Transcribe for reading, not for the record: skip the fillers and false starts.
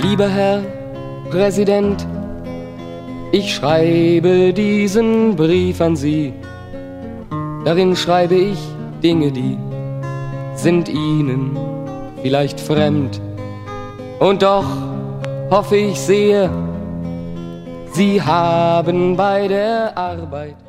Lieber Herr Präsident, ich schreibe diesen Brief an Sie. Darin schreibe ich Dinge, die sind Ihnen vielleicht fremd. Und doch hoffe ich sehr, Sie haben bei der Arbeit